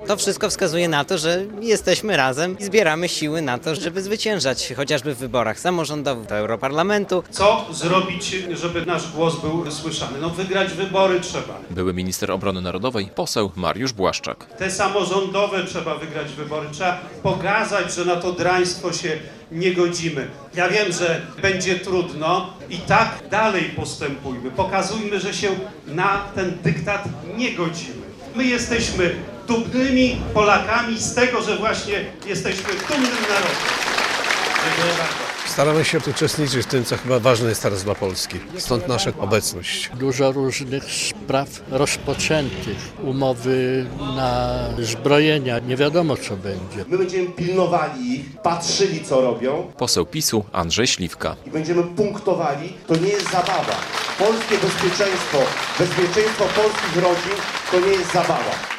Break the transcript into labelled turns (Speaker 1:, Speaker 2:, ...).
Speaker 1: To wszystko wskazuje na to, że jesteśmy razem i zbieramy siły na to, żeby zwyciężać chociażby w wyborach samorządowych do Europarlamentu.
Speaker 2: Co zrobić, żeby nasz głos był słyszany? No wygrać wybory trzeba.
Speaker 3: Były minister obrony narodowej, poseł Mariusz Błaszczak.
Speaker 2: Te samorządowe trzeba wygrać wybory. Trzeba pokazać, że na to draństwo się nie godzimy. Ja wiem, że będzie trudno i tak dalej postępujmy. Pokazujmy, że się na ten dyktat nie godzimy. My jesteśmy dumnymi Polakami z tego, że właśnie jesteśmy dumnym narodem. Dziękuję bardzo.
Speaker 4: Staramy się uczestniczyć w tym, co chyba ważne jest teraz dla Polski. Stąd nasza obecność.
Speaker 5: Dużo różnych spraw rozpoczętych, umowy na zbrojenia, nie wiadomo co będzie.
Speaker 6: My będziemy pilnowali ich, patrzyli co robią
Speaker 3: Poseł PiS-u Andrzej Śliwka.
Speaker 6: i będziemy punktowali. To nie jest zabawa. Polskie bezpieczeństwo polskich rodzin to nie jest zabawa.